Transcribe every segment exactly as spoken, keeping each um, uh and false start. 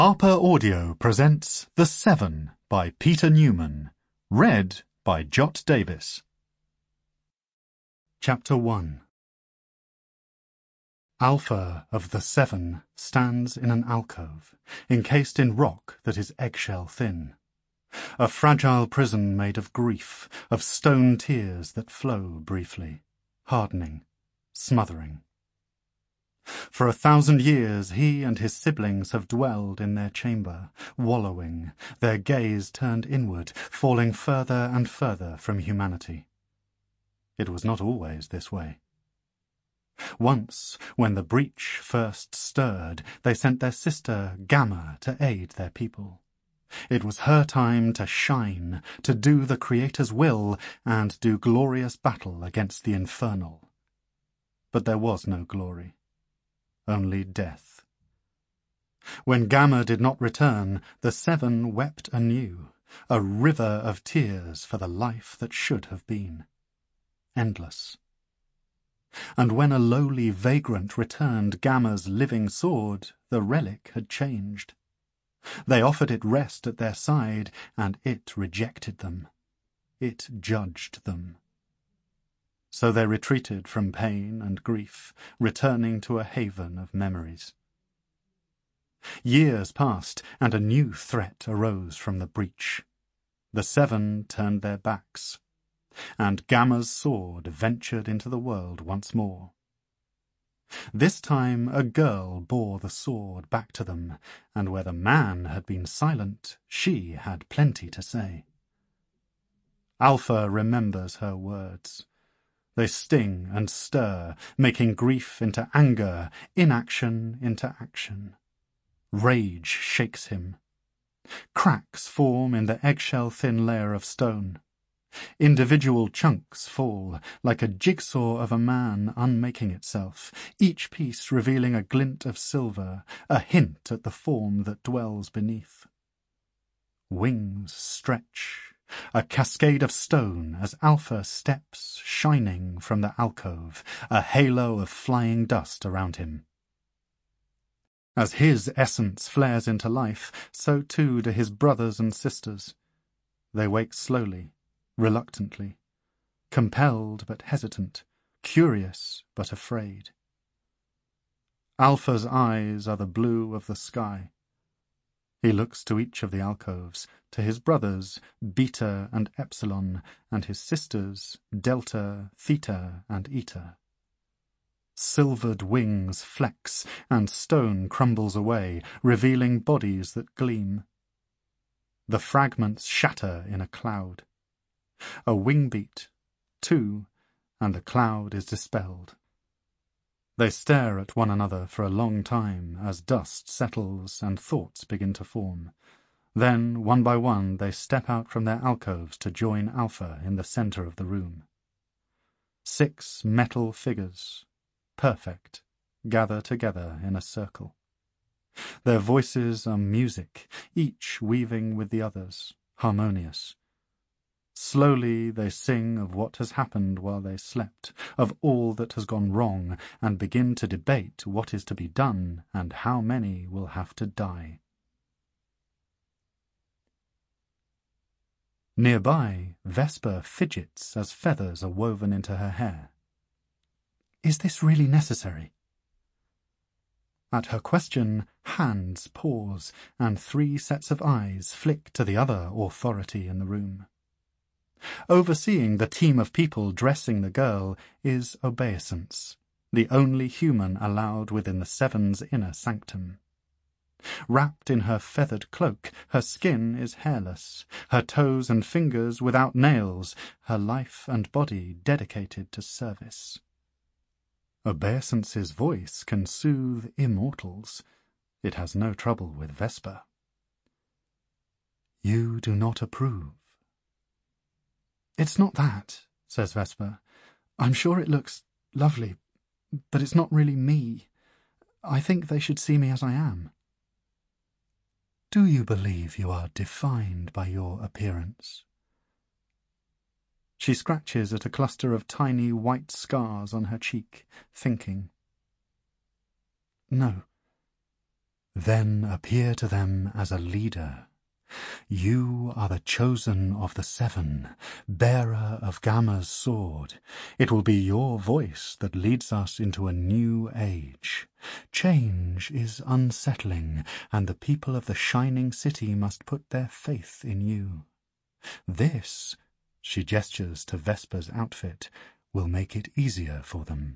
Harper Audio presents The Seven by Peter Newman, read by Jot Davis. Chapter one. Alpha of the Seven stands in an alcove, encased in rock that is eggshell thin. A fragile prison made of grief, of stone tears that flow briefly, hardening, smothering. For a thousand years he and his siblings have dwelled in their chamber, wallowing, their gaze turned inward, falling further and further from humanity. It was not always this way. Once, when the breach first stirred, they sent their sister Gamma to aid their people. It was her time to shine, to do the Creator's will, and do glorious battle against the infernal. But there was no glory. Only death. When Gamma did not return, the Seven wept anew, a river of tears for the life that should have been. Endless. And when a lowly vagrant returned Gamma's living sword, the relic had changed. They offered it rest at their side, and it rejected them. It judged them. So they retreated from pain and grief, returning to a haven of memories. Years passed, and a new threat arose from the breach. The Seven turned their backs, and Gamma's sword ventured into the world once more. This time a girl bore the sword back to them, and where the man had been silent, she had plenty to say. Alpha remembers her words. They sting and stir, making grief into anger, inaction into action. Rage shakes him. Cracks form in the eggshell-thin layer of stone. Individual chunks fall, like a jigsaw of a man unmaking itself, each piece revealing a glint of silver, a hint at the form that dwells beneath. Wings stretch. A cascade of stone as Alpha steps, shining from the alcove, a halo of flying dust around him. As his essence flares into life, so too do his brothers and sisters. They wake slowly, reluctantly, compelled but hesitant, curious but afraid. Alpha's eyes are the blue of the sky. He looks to each of the alcoves, to his brothers, Beta and Epsilon, and his sisters, Delta, Theta, and Eta. Silvered wings flex, and stone crumbles away, revealing bodies that gleam. The fragments shatter in a cloud. A wing beat, two, and the cloud is dispelled. They stare at one another for a long time as dust settles and thoughts begin to form. Then, one by one, they step out from their alcoves to join Alpha in the center of the room. Six metal figures, perfect, gather together in a circle. Their voices are music, each weaving with the others, harmonious. Slowly they sing of what has happened while they slept, of all that has gone wrong, and begin to debate what is to be done and how many will have to die. Nearby, Vesper fidgets as feathers are woven into her hair. Is this really necessary? At her question, hands pause, and three sets of eyes flick to the other authority in the room. Overseeing the team of people dressing the girl is Obeisance, the only human allowed within the Seven's inner sanctum. Wrapped in her feathered cloak, her skin is hairless, her toes and fingers without nails, her life and body dedicated to service. Obeisance's voice can soothe immortals. It has no trouble with Vesper. You do not approve. It's not that, says Vesper. I'm sure it looks lovely, but it's not really me. I think they should see me as I am. Do you believe you are defined by your appearance? She scratches at a cluster of tiny white scars on her cheek, thinking. No. Then appear to them as a leader. You are the chosen of the seven, bearer of Gamma's sword. It will be your voice that leads us into a new age. Change is unsettling, and the people of the Shining City must put their faith in you. This, she gestures to Vesper's outfit, will make it easier for them.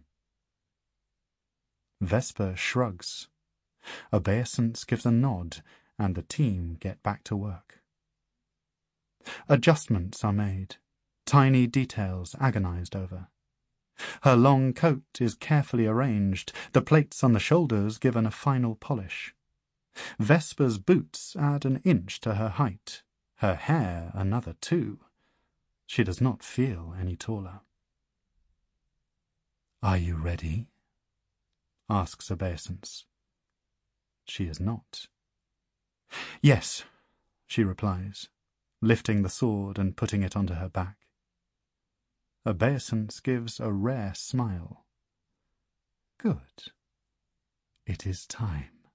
Vesper shrugs. Obeisance gives a nod, and the team get back to work. Adjustments are made, tiny details agonized over. Her long coat is carefully arranged, the plates on the shoulders given a final polish. Vesper's boots add an inch to her height, her hair another two. She does not feel any taller. "Are you ready?" asks Obeisance. She is not. "Yes," she replies, lifting the sword and putting it onto her back. Obeisance gives a rare smile. "Good. It is time."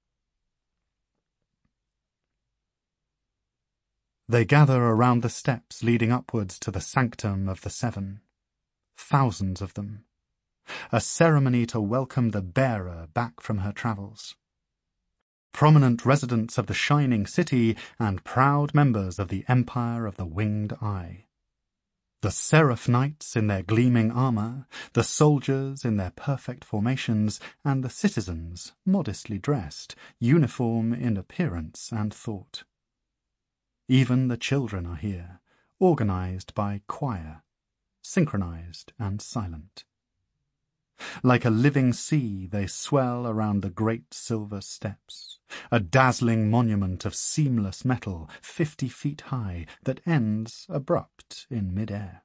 They gather around the steps leading upwards to the sanctum of the seven. Thousands of them. A ceremony to welcome the bearer back from her travels. Prominent residents of the Shining City and proud members of the Empire of the Winged Eye. The Seraph Knights in their gleaming armor, the soldiers in their perfect formations, and the citizens, modestly dressed, uniform in appearance and thought. Even the children are here, organized by choir, synchronized and silent. Like a living sea, they swell around the great silver steps, a dazzling monument of seamless metal, fifty feet high, that ends abrupt in mid-air.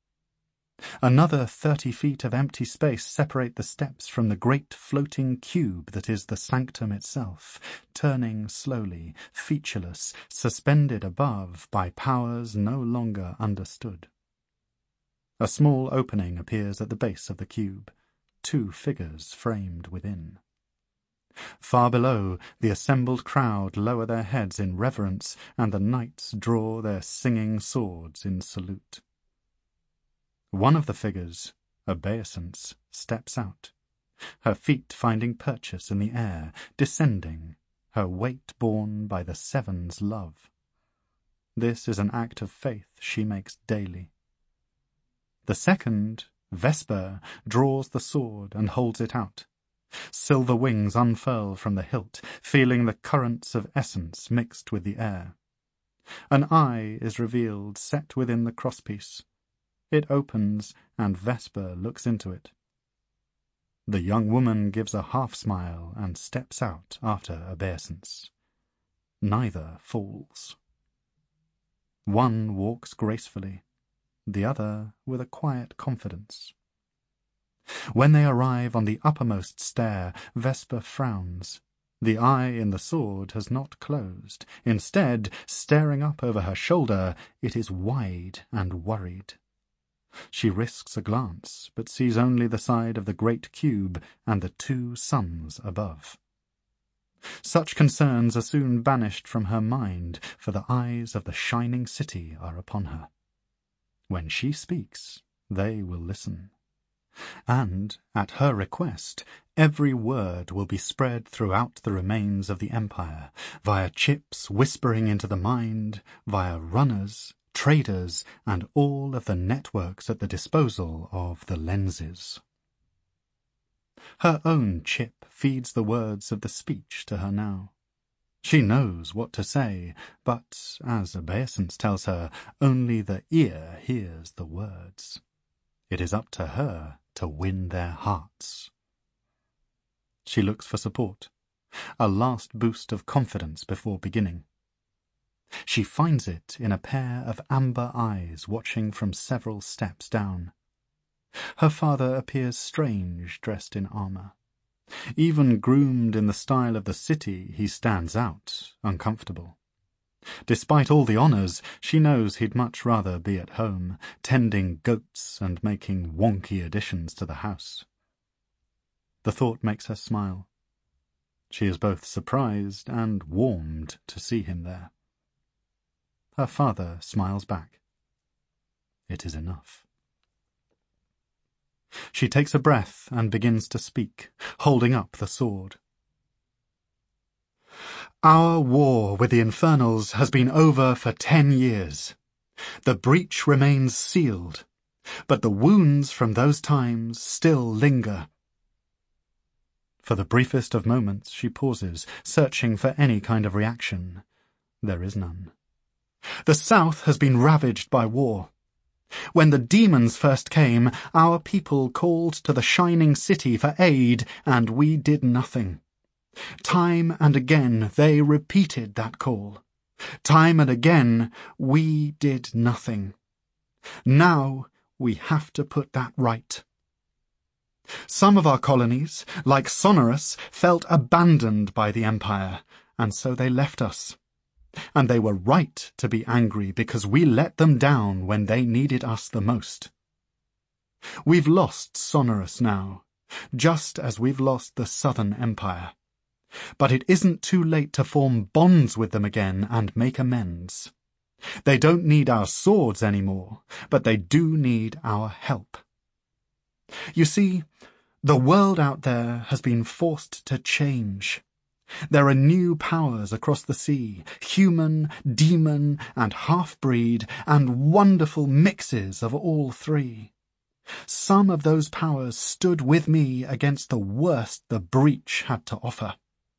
Another thirty feet of empty space separate the steps from the great floating cube that is the sanctum itself, turning slowly, featureless, suspended above by powers no longer understood. A small opening appears at the base of the cube, two figures framed within. Far below, the assembled crowd lower their heads in reverence, and the knights draw their singing swords in salute. One of the figures, Obeisance, steps out, her feet finding purchase in the air, descending, her weight borne by the Seven's love. This is an act of faith she makes daily. The second, Vesper, draws the sword and holds it out. Silver wings unfurl from the hilt, feeling the currents of essence mixed with the air. An eye is revealed set within the crosspiece. It opens, and Vesper looks into it. The young woman gives a half-smile and steps out after obeisance. Neither falls. One walks gracefully, the other with a quiet confidence. When they arrive on the uppermost stair, Vesper frowns. The eye in the sword has not closed. Instead, staring up over her shoulder, it is wide and worried. She risks a glance, but sees only the side of the great cube and the two suns above. Such concerns are soon banished from her mind, for the eyes of the Shining City are upon her. When she speaks, they will listen. And, at her request, every word will be spread throughout the remains of the Empire, via chips whispering into the mind, via runners, traders, and all of the networks at the disposal of the lenses. Her own chip feeds the words of the speech to her now. She knows what to say, but, as Obeisance tells her, only the ear hears the words. It is up to her to win their hearts. She looks for support, a last boost of confidence before beginning. She finds it in a pair of amber eyes watching from several steps down. Her father appears strange, dressed in armor. Even groomed in the style of the city, he stands out, uncomfortable. Despite all the honors, she knows he'd much rather be at home, tending goats and making wonky additions to the house. The thought makes her smile. She is both surprised and warmed to see him there. Her father smiles back. It is enough. She takes a breath and begins to speak, holding up the sword. Our war with the Infernals has been over for ten years. The breach remains sealed, but the wounds from those times still linger. For the briefest of moments she pauses, searching for any kind of reaction. There is none. The South has been ravaged by war. When the demons first came, our people called to the Shining City for aid, and we did nothing. Time and again they repeated that call. Time and again we did nothing. Now we have to put that right. Some of our colonies, like Sonorous, felt abandoned by the Empire, and so they left us. And they were right to be angry because we let them down when they needed us the most. We've lost Sonorous now, just as we've lost the Southern Empire. But it isn't too late to form bonds with them again and make amends. They don't need our swords anymore, but they do need our help. You see, the world out there has been forced to change. There are new powers across the sea, human, demon, and half-breed, and wonderful mixes of all three. Some of those powers stood with me against the worst the breach had to offer.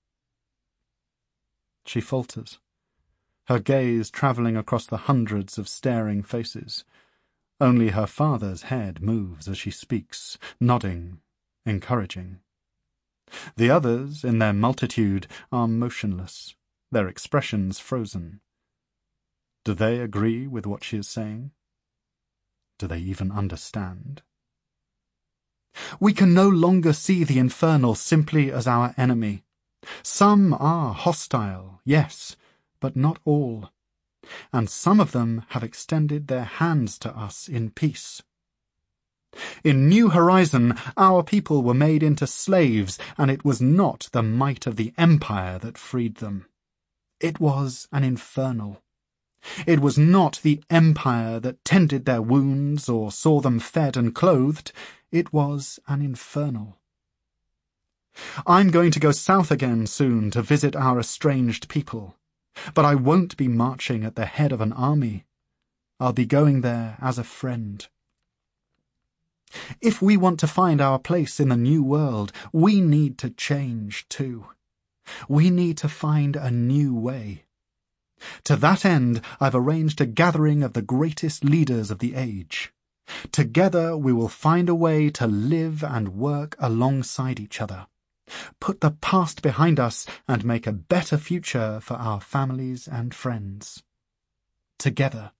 She falters, her gaze travelling across the hundreds of staring faces. Only her father's head moves as she speaks, nodding, encouraging. The others, in their multitude, are motionless, their expressions frozen. Do they agree with what she is saying? Do they even understand? We can no longer see the Infernal simply as our enemy. Some are hostile, yes, but not all. And some of them have extended their hands to us in peace. In New Horizon, our people were made into slaves, and it was not the might of the Empire that freed them. It was an Infernal. It was not the Empire that tended their wounds or saw them fed and clothed. It was an Infernal. I'm going to go south again soon to visit our estranged people, but I won't be marching at the head of an army. I'll be going there as a friend. If we want to find our place in the new world, we need to change too. We need to find a new way. To that end, I've arranged a gathering of the greatest leaders of the age. Together we will find a way to live and work alongside each other, put the past behind us and make a better future for our families and friends. Together.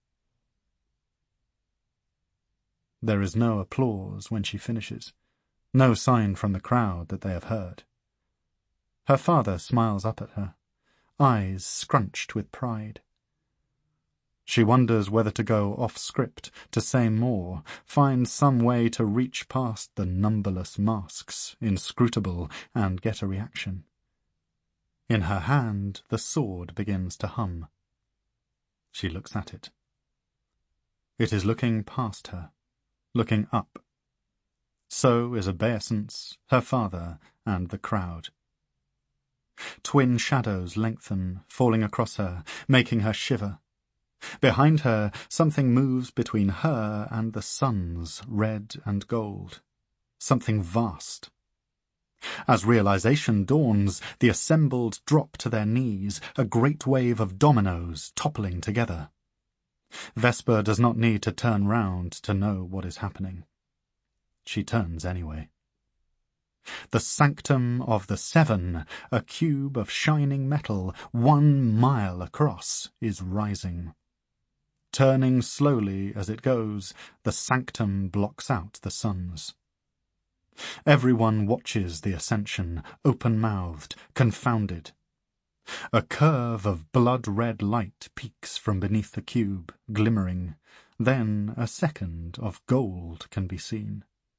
There is no applause when she finishes, no sign from the crowd that they have heard. Her father smiles up at her, eyes scrunched with pride. She wonders whether to go off-script, to say more, find some way to reach past the numberless masks, inscrutable, and get a reaction. In her hand, the sword begins to hum. She looks at it. It is looking past her, looking up. So is obeisance, her father, and the crowd. Twin shadows lengthen, falling across her, making her shiver. Behind her, something moves between her and the suns, red and gold. Something vast. As realization dawns, the assembled drop to their knees, a great wave of dominoes toppling together. Vesper does not need to turn round to know what is happening. She turns anyway. The sanctum of the Seven, a cube of shining metal, one mile across, is rising. Turning slowly as it goes, the sanctum blocks out the suns. Everyone watches the ascension, open-mouthed, confounded. A curve of blood-red light peeks from beneath the cube, glimmering. Then a second of gold can be seen.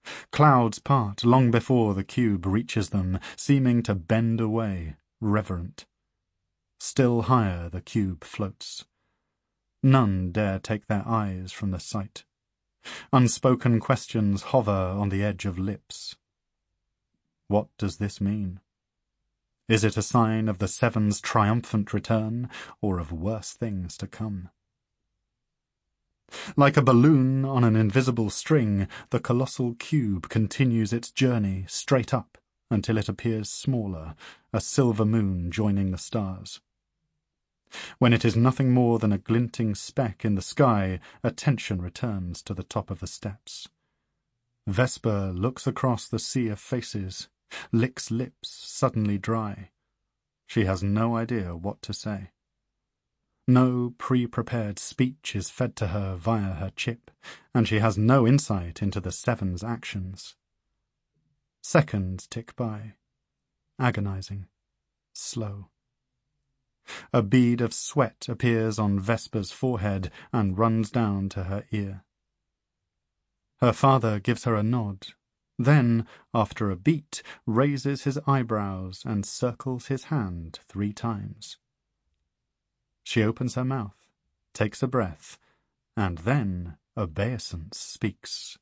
Clouds part long before the cube reaches them, seeming to bend away, reverent. Still higher the cube floats. None dare take their eyes from the sight. Unspoken questions hover on the edge of lips. What does this mean? Is it a sign of the Seven's triumphant return, or of worse things to come? Like a balloon on an invisible string, the colossal cube continues its journey straight up until it appears smaller, a silver moon joining the stars. When it is nothing more than a glinting speck in the sky, attention returns to the top of the steps. Vesper looks across the sea of faces, licks lips suddenly dry. She has no idea what to say. No pre-prepared speech is fed to her via her chip, and she has no insight into the Seven's actions. Seconds tick by, agonizing, slow. A bead of sweat appears on Vesper's forehead and runs down to her ear. Her father gives her a nod, then, after a beat, raises his eyebrows and circles his hand three times. She opens her mouth, takes a breath, and then obeisance speaks.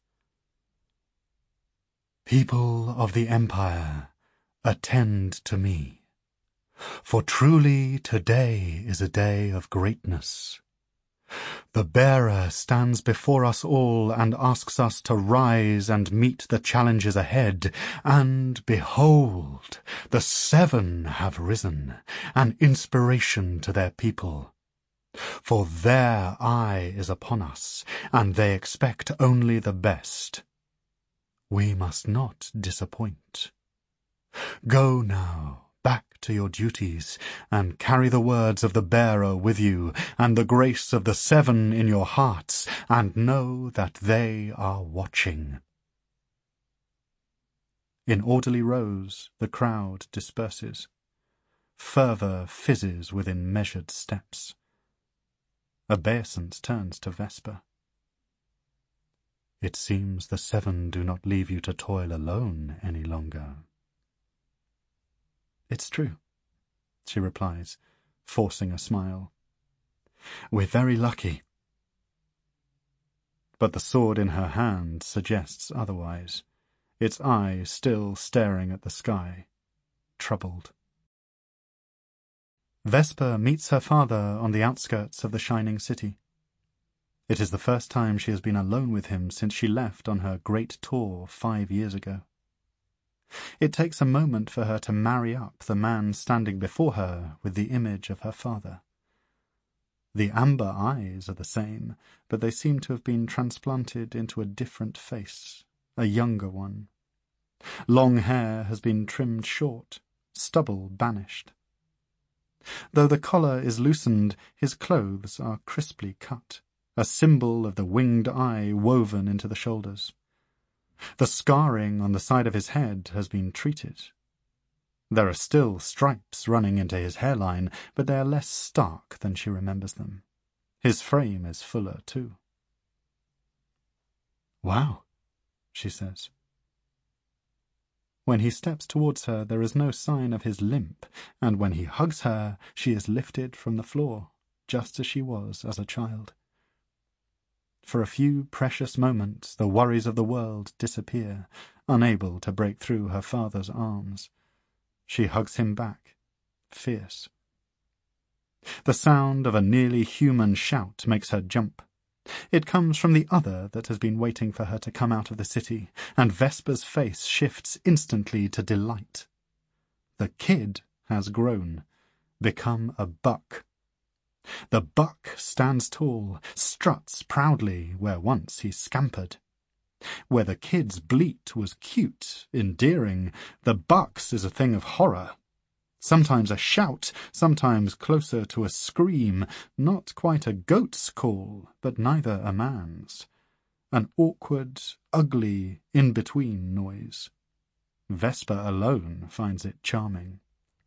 "People of the Empire, attend to me. For truly today is a day of greatness. The bearer stands before us all and asks us to rise and meet the challenges ahead, and behold, the Seven have risen, an inspiration to their people. For their eye is upon us, and they expect only the best. We must not disappoint. Go now, back to your duties, and carry the words of the bearer with you, and the grace of the Seven in your hearts, and know that they are watching." In orderly rows the crowd disperses. Fervour fizzes within measured steps. Obeisance turns to Vesper. "It seems the Seven do not leave you to toil alone any longer." "It's true," she replies, forcing a smile. "We're very lucky." But the sword in her hand suggests otherwise, its eye still staring at the sky, troubled. Vesper meets her father on the outskirts of the shining city. It is the first time she has been alone with him since she left on her great tour five years ago. It takes a moment for her to marry up the man standing before her with the image of her father. The amber eyes are the same, but they seem to have been transplanted into a different face, a younger one. Long hair has been trimmed short, stubble banished. Though the collar is loosened, his clothes are crisply cut, a symbol of the winged eye woven into the shoulders. The scarring on the side of his head has been treated. There are still stripes running into his hairline, but they are less stark than she remembers them. His frame is fuller, too. "Wow," she says. When he steps towards her, there is no sign of his limp, and when he hugs her, she is lifted from the floor, just as she was as a child. For a few precious moments the worries of the world disappear, unable to break through her father's arms. She hugs him back, fierce. The sound of a nearly human shout makes her jump. It comes from the other that has been waiting for her to come out of the city, and Vesper's face shifts instantly to delight. The kid has grown, become a buck. The buck stands tall, struts proudly where once he scampered. Where the kid's bleat was cute, endearing, the buck's is a thing of horror. Sometimes a shout, sometimes closer to a scream, not quite a goat's call, but neither a man's. An awkward, ugly, in-between noise. Vesper alone finds it charming.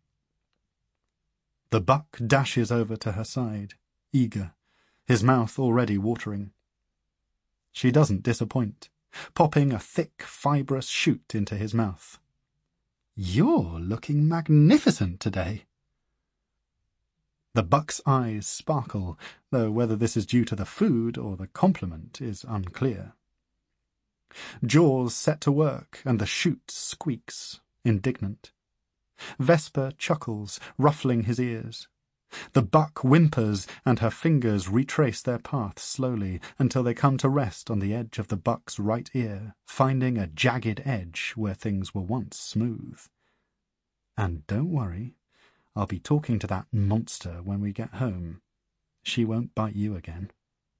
The buck dashes over to her side, eager, his mouth already watering. She doesn't disappoint. popping a thick, fibrous shoot into his mouth. "You're looking magnificent today." The buck's eyes sparkle, though whether this is due to the food or the compliment is unclear. Jaws set to work, and the shoot squeaks, indignant. Vesper chuckles, ruffling his ears. The buck whimpers, and her fingers retrace their path slowly until they come to rest on the edge of the buck's right ear, finding a jagged edge where things were once smooth. "And don't worry, I'll be talking to that monster when we get home. She won't bite you again."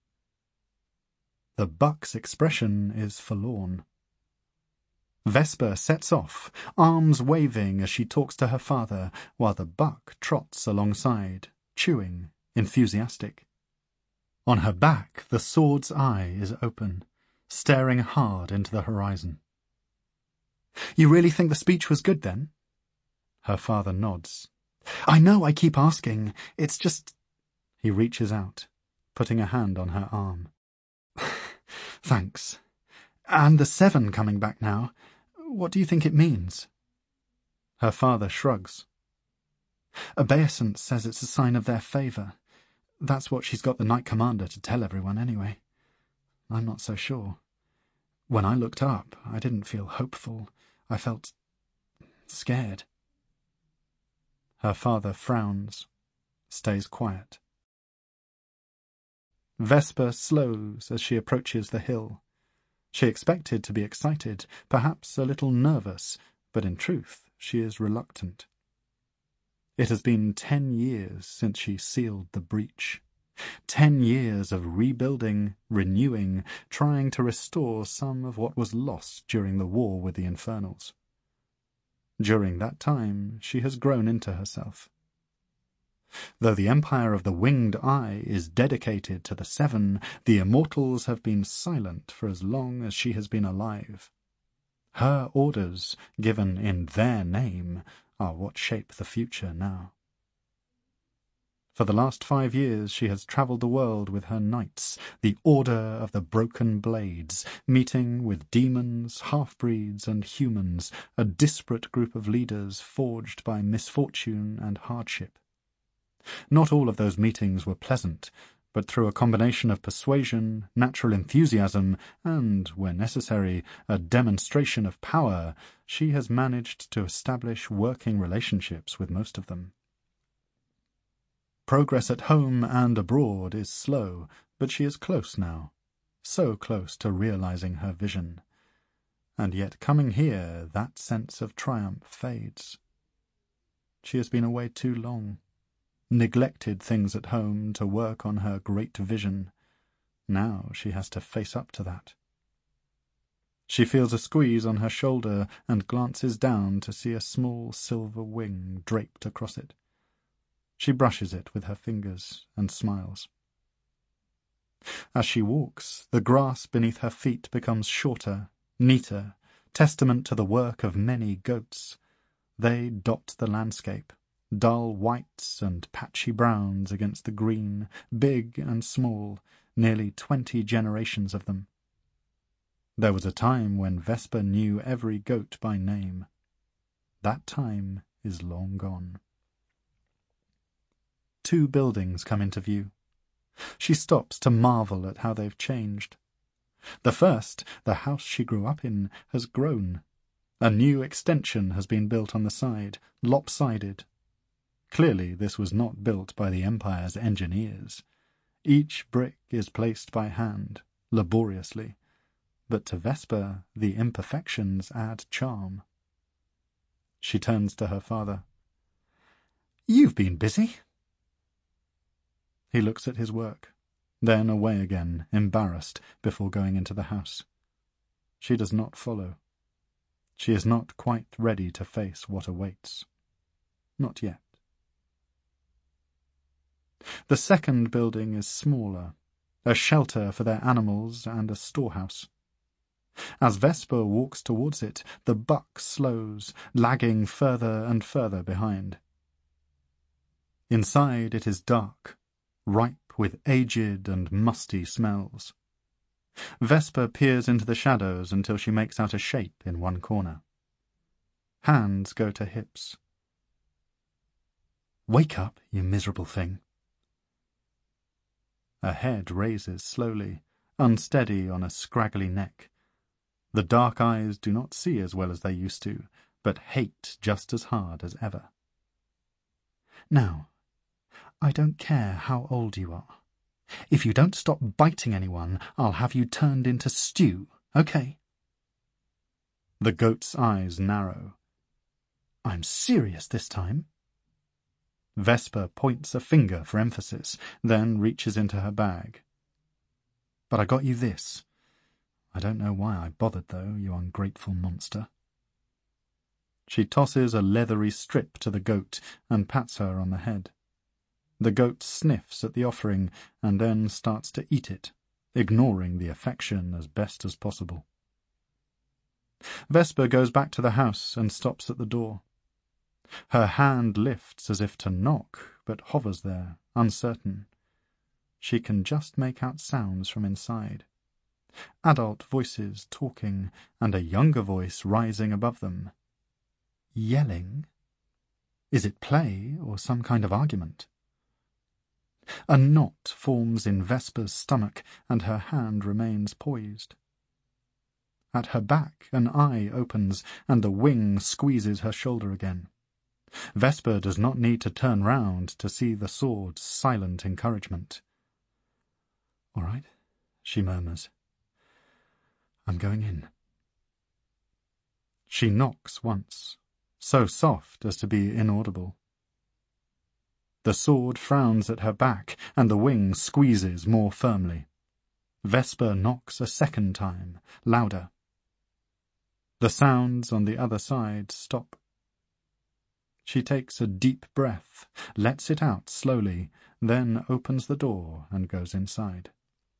The buck's expression is forlorn. Vesper sets off, arms waving as she talks to her father, while the buck trots alongside, chewing, enthusiastic. On her back, the sword's eye is open, staring hard into the horizon. "You really think the speech was good, then?" Her father nods. "I know I keep asking. It's just—" He reaches out, putting a hand on her arm. "Thanks. And the Seven coming back now. What do you think it means?" Her father shrugs. "Obeisance says it's a sign of their favour. That's what she's got the Knight Commander to tell everyone anyway. I'm not so sure. When I looked up, I didn't feel hopeful. I felt scared." Her father frowns, stays quiet. Vesper slows as she approaches the hill. She expected to be excited, perhaps a little nervous, but in truth she is reluctant. It has been ten years since she sealed the breach. Ten years of rebuilding, renewing, trying to restore some of what was lost during the war with the Infernals. During that time, she has grown into herself. Though the Empire of the Winged Eye is dedicated to the Seven, the Immortals have been silent for as long as she has been alive. Her orders, given in their name, are what shape the future now. For the last five years she has travelled the world with her knights, the Order of the Broken Blades, meeting with demons, half-breeds, and humans, a disparate group of leaders forged by misfortune and hardship. Not all of those meetings were pleasant, but through a combination of persuasion, natural enthusiasm, and, where necessary, a demonstration of power, she has managed to establish working relationships with most of them. Progress at home and abroad is slow, but she is close now, so close to realizing her vision. And yet coming here, that sense of triumph fades. She has been away too long, neglected things at home to work on her great vision. Now she has to face up to that. She feels a squeeze on her shoulder and glances down to see a small silver wing draped across it. She brushes it with her fingers and smiles. As she walks, the grass beneath her feet becomes shorter, neater, testament to the work of many goats. They dot the landscape, dull whites and patchy browns against the green, big and small, nearly twenty generations of them. There was a time when Vesper knew every goat by name. That time is long gone. Two buildings come into view. She stops to marvel at how they've changed. The first, the house she grew up in, has grown. A new extension has been built on the side, lopsided. Clearly this was not built by the Empire's engineers. Each brick is placed by hand, laboriously, but to Vesper the imperfections add charm. She turns to her father. "You've been busy." He looks at his work, then away again, embarrassed, before going into the house. She does not follow. She is not quite ready to face what awaits. Not yet. The second building is smaller, a shelter for their animals and a storehouse. As Vesper walks towards it, the buck slows, lagging further and further behind. Inside it is dark, ripe with aged and musty smells. Vesper peers into the shadows until she makes out a shape in one corner. Hands go to hips. "Wake up, you miserable thing." A head raises slowly, unsteady on a scraggly neck. The dark eyes do not see as well as they used to, but hate just as hard as ever. "Now, I don't care how old you are. If you don't stop biting anyone, I'll have you turned into stew, okay?" The goat's eyes narrow. "I'm serious this time." Vesper points a finger for emphasis, then reaches into her bag. "But I got you this. I don't know why I bothered, though, you ungrateful monster." She tosses a leathery strip to the goat and pats her on the head. The goat sniffs at the offering and then starts to eat it, ignoring the affection as best as possible. Vesper goes back to the house and stops at the door. Her hand lifts as if to knock, but hovers there, uncertain. She can just make out sounds from inside. Adult voices talking, and a younger voice rising above them. Yelling? Is it play or some kind of argument? A knot forms in Vesper's stomach, and her hand remains poised. At her back an eye opens, and the wing squeezes her shoulder again. Vesper does not need to turn round to see the sword's silent encouragement. "All right," she murmurs. "I'm going in." She knocks once, so soft as to be inaudible. The sword frowns at her back, and the wing squeezes more firmly. Vesper knocks a second time, louder. The sounds on the other side stop. She takes a deep breath, lets it out slowly, then opens the door and goes inside.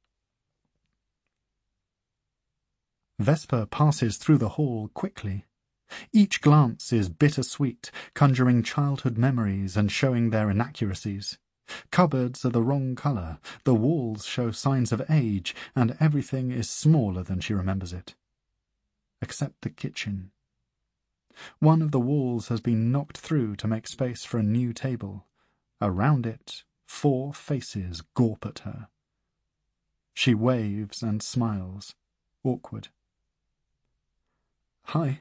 Vesper passes through the hall quickly. Each glance is bittersweet, conjuring childhood memories and showing their inaccuracies. Cupboards are the wrong colour, the walls show signs of age, and everything is smaller than she remembers it. Except the kitchen. One of the walls has been knocked through to make space for a new table. Around it, four faces gawp at her. She waves and smiles, awkward. "Hi."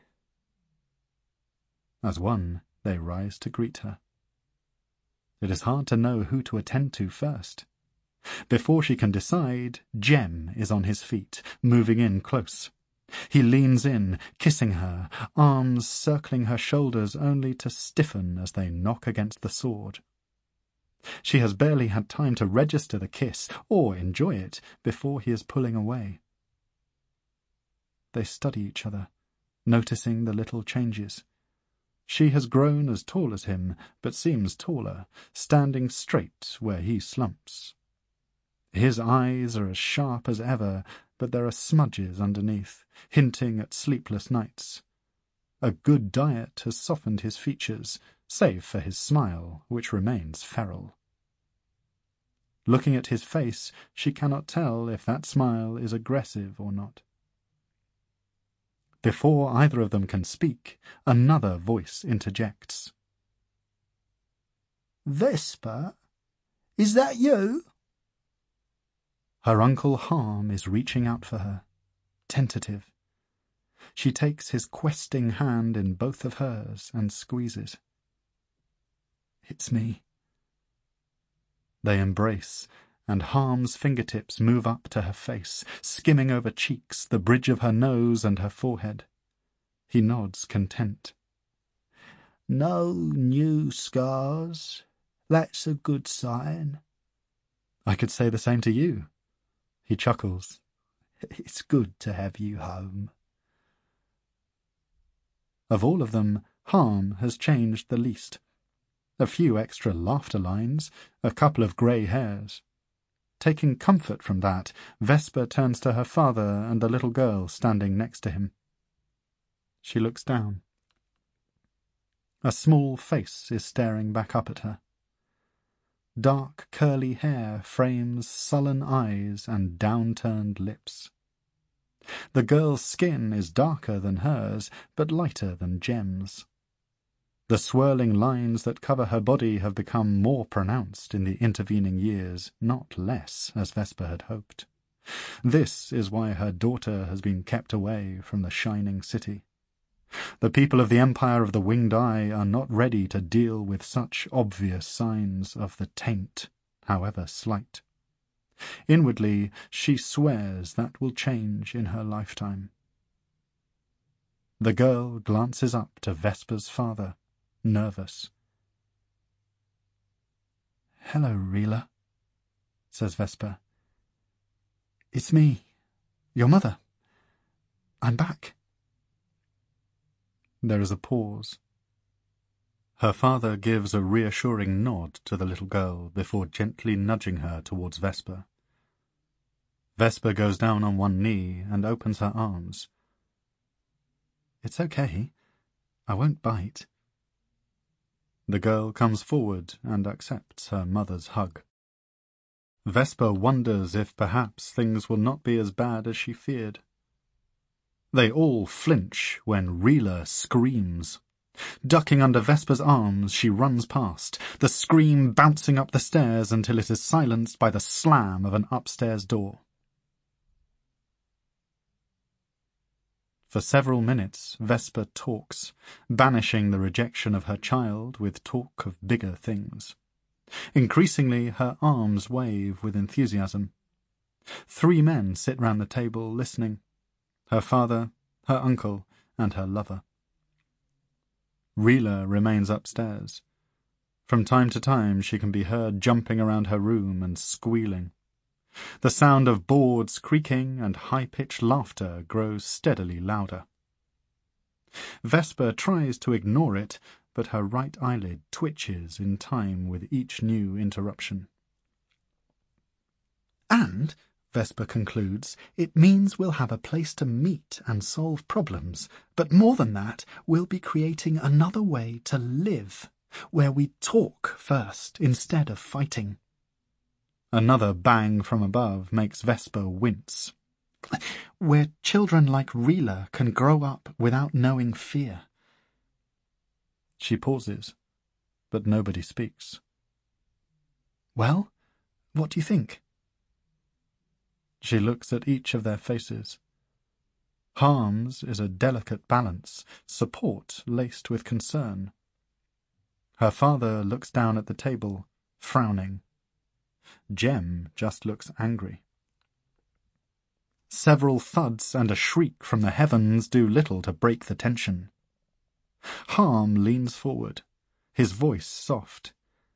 As one, they rise to greet her. It is hard to know who to attend to first. Before she can decide, Jem is on his feet, moving in close. He leans in, kissing her, arms circling her shoulders only to stiffen as they knock against the sword. She has barely had time to register the kiss, or enjoy it, before he is pulling away. They study each other, noticing the little changes. She has grown as tall as him, but seems taller, standing straight where he slumps. His eyes are as sharp as ever, but there are smudges underneath, hinting at sleepless nights. A good diet has softened his features, save for his smile, which remains feral. Looking at his face, she cannot tell if that smile is aggressive or not. Before either of them can speak, another voice interjects. "Vesper, is that you?" Her Uncle Harm is reaching out for her, tentative. She takes his questing hand in both of hers and squeezes. "It's me." They embrace, and Harm's fingertips move up to her face, skimming over cheeks, the bridge of her nose and her forehead. He nods content. "No new scars. That's a good sign." "I could say the same to you." He chuckles. "It's good to have you home." Of all of them, Harm has changed the least. A few extra laughter lines, a couple of grey hairs. Taking comfort from that, Vesper turns to her father and the little girl standing next to him. She looks down. A small face is staring back up at her. Dark curly hair frames sullen eyes and downturned lips. The girl's skin is darker than hers, but lighter than Jem's. The swirling lines that cover her body have become more pronounced in the intervening years, not less, as Vesper had hoped. This is why her daughter has been kept away from the shining city. The people of the Empire of the Winged Eye are not ready to deal with such obvious signs of the taint, however slight. Inwardly, she swears that will change in her lifetime. The girl glances up to Vesper's father, nervous. "Hello, Rila," says Vesper. "It's me, your mother. I'm back." There is a pause. Her father gives a reassuring nod to the little girl before gently nudging her towards Vesper. Vesper goes down on one knee and opens her arms. "It's okay. I won't bite." The girl comes forward and accepts her mother's hug. Vesper wonders if perhaps things will not be as bad as she feared. They all flinch when Rila screams. Ducking under Vesper's arms, she runs past, the scream bouncing up the stairs until it is silenced by the slam of an upstairs door. For several minutes, Vesper talks, banishing the rejection of her child with talk of bigger things. Increasingly, her arms wave with enthusiasm. Three men sit round the table listening. Her father, her uncle, and her lover. Rila remains upstairs. From time to time she can be heard jumping around her room and squealing. The sound of boards creaking and high-pitched laughter grows steadily louder. Vesper tries to ignore it, but her right eyelid twitches in time with each new interruption. "And," Vesper concludes, "it means we'll have a place to meet and solve problems. But more than that, we'll be creating another way to live, where we talk first instead of fighting." Another bang from above makes Vesper wince. "Where children like Rila can grow up without knowing fear." She pauses, but nobody speaks. "Well, what do you think?" She looks at each of their faces. Harm's is a delicate balance, support laced with concern. Her father looks down at the table, frowning. Jem just looks angry. Several thuds and a shriek from the heavens do little to break the tension. Harm leans forward, his voice soft.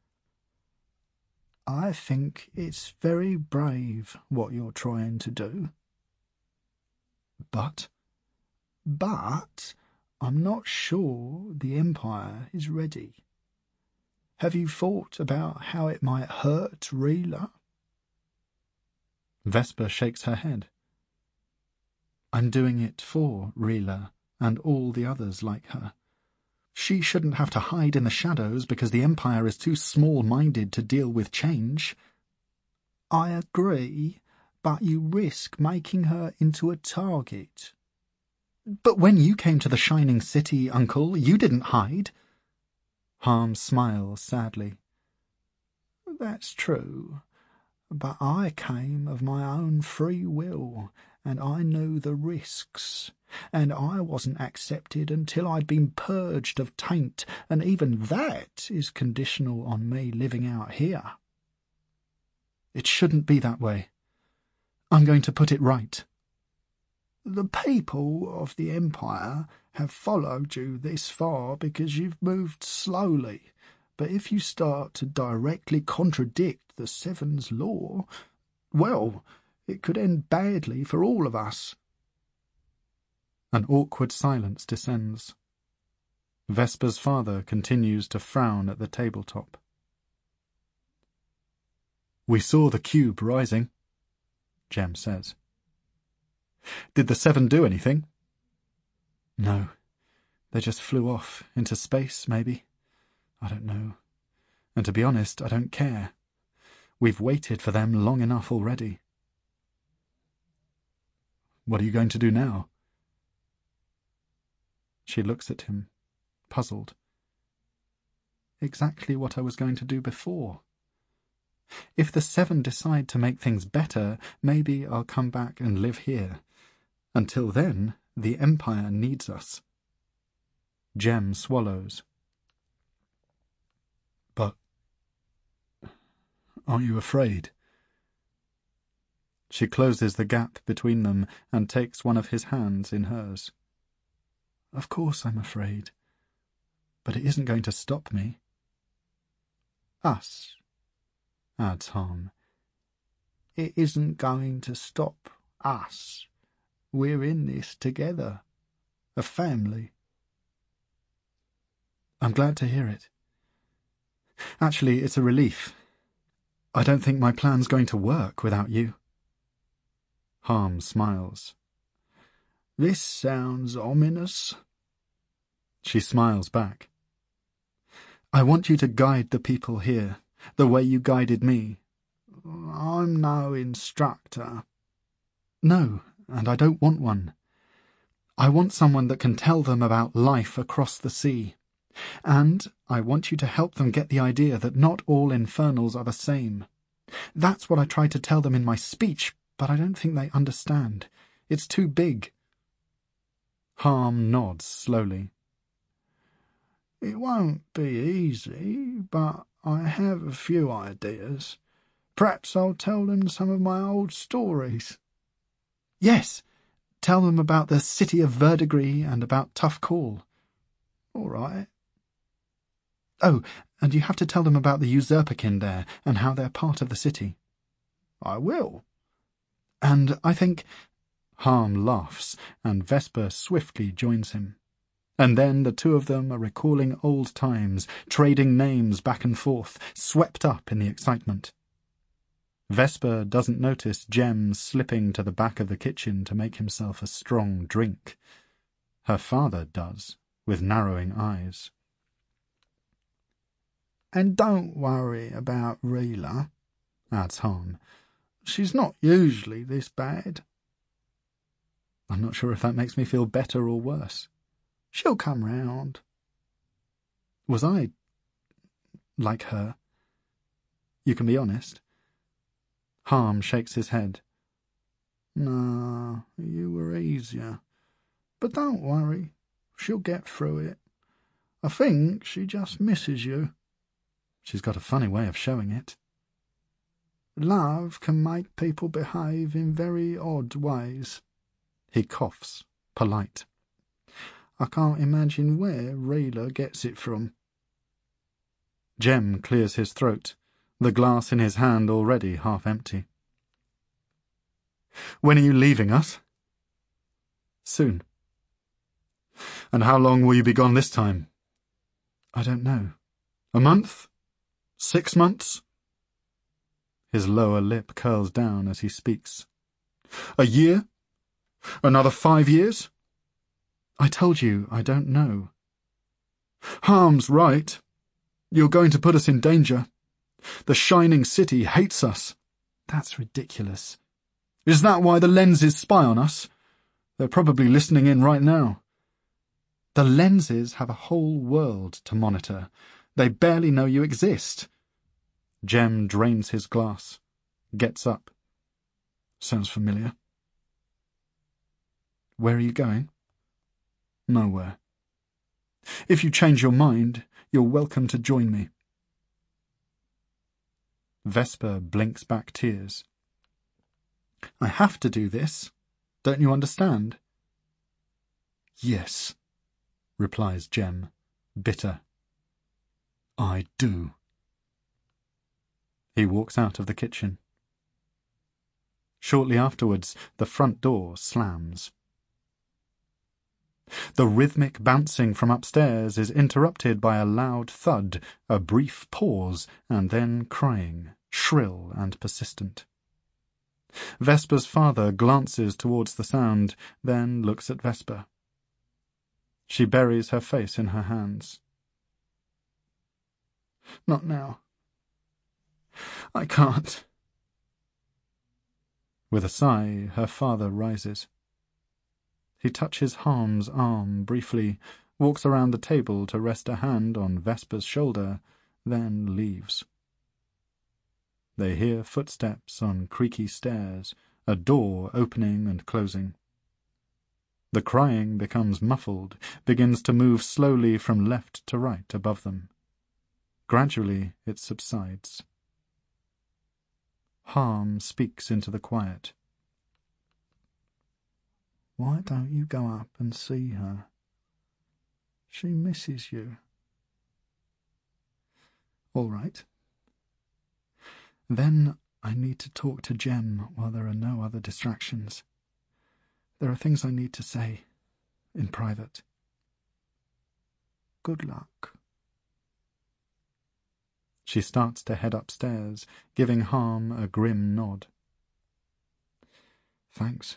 "I think it's very brave what you're trying to do. But? But I'm not sure the Empire is ready. Have you thought about how it might hurt Rila?" Vesper shakes her head. "I'm doing it for Rila and all the others like her. She shouldn't have to hide in the shadows because the Empire is too small-minded to deal with change." "I agree, but you risk making her into a target." "But when you came to the Shining City, Uncle, you didn't hide." Harm smiles sadly. "That's true, but I came of my own free will, and I knew the risks, and I wasn't accepted until I'd been purged of taint, and even that is conditional on me living out here." "It shouldn't be that way. I'm going to put it right." "The people of the Empire have followed you this far because you've moved slowly, but if you start to directly contradict the Seven's law, well, it could end badly for all of us." An awkward silence descends. Vesper's father continues to frown at the tabletop. "We saw the cube rising," Jem says. "Did the Seven do anything?" "No. They just flew off, into space, maybe. I don't know. And to be honest, I don't care. We've waited for them long enough already." What are you going to do now? She looks at him, puzzled. Exactly what I was going to do before. If the Seven decide to make things better, maybe I'll come back and live here. Until then, the Empire needs us. Jem swallows. But aren't you afraid? She closes the gap between them and takes one of his hands in hers. Of course I'm afraid, but it isn't going to stop me. Us, adds Harm. It isn't going to stop us. We're in this together. A family. I'm glad to hear it. Actually, it's a relief. I don't think my plan's going to work without you. Harm smiles. This sounds ominous. She smiles back. I want you to guide the people here, the way you guided me. I'm no instructor. No, and I don't want one. I want someone that can tell them about life across the sea. And I want you to help them get the idea that not all infernals are the same. That's what I tried to tell them in my speech, but I don't think they understand. It's too big. Harm nods slowly. It won't be easy, but I have a few ideas. Perhaps I'll tell them some of my old stories. Yes, tell them about the city of Verdigris and about Tough Call. All right. Oh, and you have to tell them about the Usurperkin there and how they're part of the city. I will. And I think... Harm laughs, and Vesper swiftly joins him. And then the two of them are recalling old times, trading names back and forth, swept up in the excitement. Vesper doesn't notice Jem slipping to the back of the kitchen to make himself a strong drink. Her father does, with narrowing eyes. And don't worry about Rila, adds Harm. She's not usually this bad. I'm not sure if that makes me feel better or worse. She'll come round. Was I like her? You can be honest. Harm shakes his head. No, you were easier. But don't worry, she'll get through it. I think she just misses you. She's got a funny way of showing it. Love can make people behave in very odd ways. He coughs, polite. I can't imagine where Rila gets it from. Jem clears his throat, the glass in his hand already half empty. When are you leaving us? Soon. And how long will you be gone this time? I don't know. A month? Six months? His lower lip curls down as he speaks. A year? Another five years? I told you I don't know. Harm's right. You're going to put us in danger. The Shining City hates us. That's ridiculous. Is that why the lenses spy on us? They're probably listening in right now. The lenses have a whole world to monitor. They barely know you exist. Jem drains his glass, gets up. Sounds familiar. Where are you going? Nowhere. If you change your mind, you're welcome to join me. Vesper blinks back tears. I have to do this. Don't you understand? Yes, replies Jem, bitter. I do. He walks out of the kitchen. Shortly afterwards, the front door slams. The rhythmic bouncing from upstairs is interrupted by a loud thud, a brief pause, and then crying, shrill and persistent. Vesper's father glances towards the sound, then looks at Vesper. She buries her face in her hands. Not now. I can't. With a sigh, her father rises. He touches Harm's arm briefly, walks around the table to rest a hand on Vesper's shoulder, then leaves. They hear footsteps on creaky stairs, a door opening and closing. The crying becomes muffled, begins to move slowly from left to right above them. Gradually it subsides. Harm speaks into the quiet. "Why don't you go up and see her? She misses you." "All right. Then I need to talk to Jem while there are no other distractions. There are things I need to say, in private. Good luck." She starts to head upstairs, giving Harm a grim nod. "Thanks."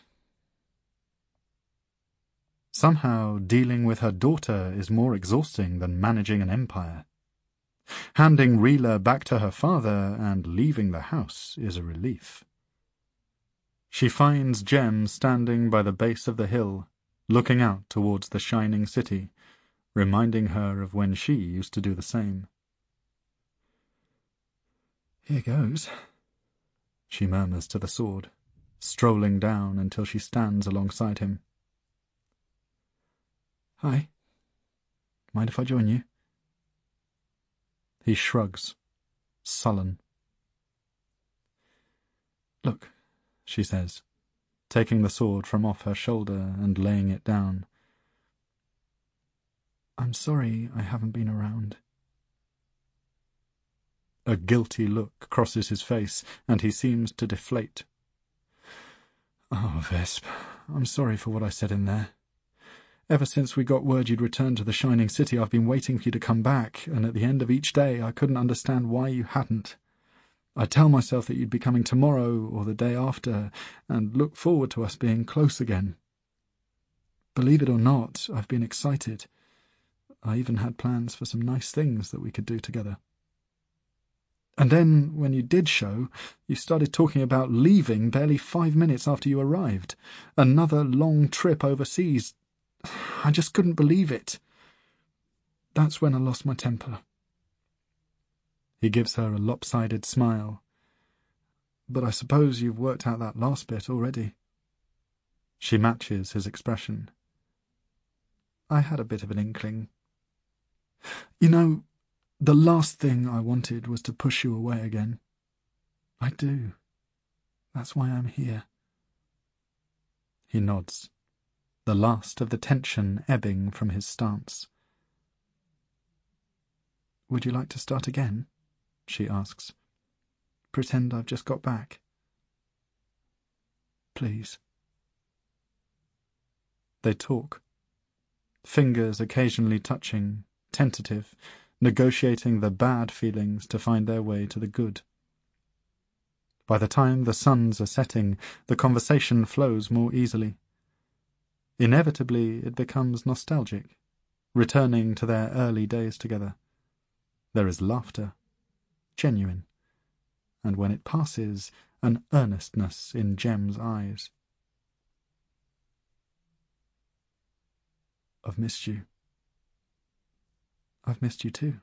Somehow, dealing with her daughter is more exhausting than managing an empire. Handing Rila back to her father and leaving the house is a relief. She finds Jem standing by the base of the hill, looking out towards the shining city, reminding her of when she used to do the same. "Here goes," she murmurs to the sword, strolling down until she stands alongside him. "Hi. Mind if I join you?" He shrugs, sullen. "Look," she says, taking the sword from off her shoulder and laying it down. "I'm sorry I haven't been around." A guilty look crosses his face, and he seems to deflate. "Oh, Vesp, I'm sorry for what I said in there. Ever since we got word you'd returned to the Shining City, I've been waiting for you to come back, and at the end of each day I couldn't understand why you hadn't. I'd tell myself that you'd be coming tomorrow or the day after, and look forward to us being close again. Believe it or not, I've been excited. I even had plans for some nice things that we could do together. And then, when you did show, you started talking about leaving barely five minutes after you arrived. Another long trip overseas. I just couldn't believe it. That's when I lost my temper." He gives her a lopsided smile. "But I suppose you've worked out that last bit already." She matches his expression. "I had a bit of an inkling. You know, the last thing I wanted was to push you away again. I do. That's why I'm here." He nods, the last of the tension ebbing from his stance. "Would you like to start again?" she asks. "Pretend I've just got back. Please." They talk, fingers occasionally touching, tentative, negotiating the bad feelings to find their way to the good. By the time the suns are setting, the conversation flows more easily. Inevitably, it becomes nostalgic, returning to their early days together. There is laughter, genuine, and when it passes, an earnestness in Jem's eyes. "I've missed you." "I've missed you too."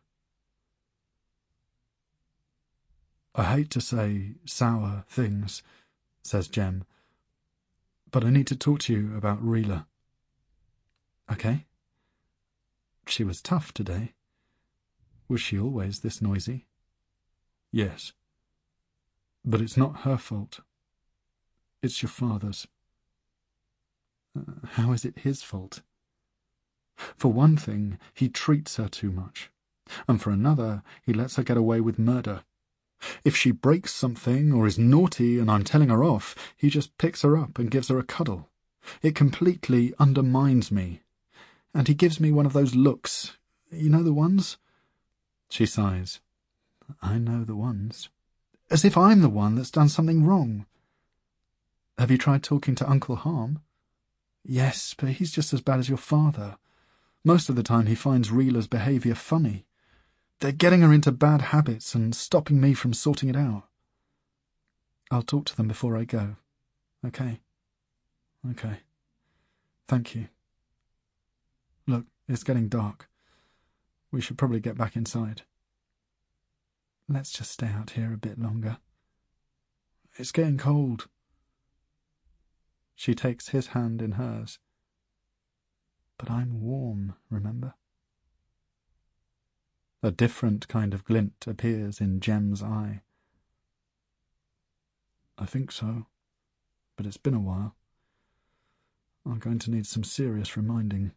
"I hate to say sour things," says Jem, "but I need to talk to you about Rila." "Okay." "She was tough today." "Was she always this noisy?" "Yes. But it's not her fault. It's your father's." Uh, how is it his fault?" "For one thing, he treats her too much, and for another, he lets her get away with murder. If she breaks something or is naughty and I'm telling her off, he just picks her up and gives her a cuddle. It completely undermines me. And he gives me one of those looks. You know the ones?" She sighs. "I know the ones. As if I'm the one that's done something wrong." "Have you tried talking to Uncle Harm?" "Yes, but he's just as bad as your father. Most of the time he finds Rila's behaviour funny. They're getting her into bad habits and stopping me from sorting it out." "I'll talk to them before I go." "Okay. Okay. Thank you. Look, it's getting dark. We should probably get back inside. Let's just stay out here a bit longer. It's getting cold. She takes his hand in hers. But I'm warm, remember? A different kind of glint appears in Jem's eye. I think so, but it's been a while. I'm going to need some serious reminding.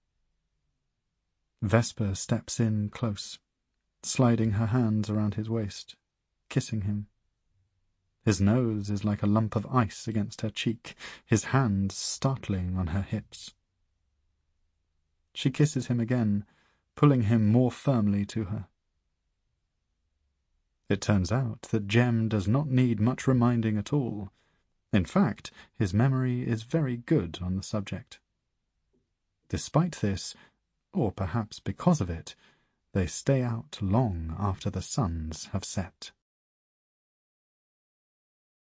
Vesper steps in close, sliding her hands around his waist, kissing him. His nose is like a lump of ice against her cheek, his hands startling on her hips. She kisses him again, pulling him more firmly to her. It turns out that Jem does not need much reminding at all. In fact, his memory is very good on the subject. Despite this, or perhaps because of it, they stay out long after the suns have set.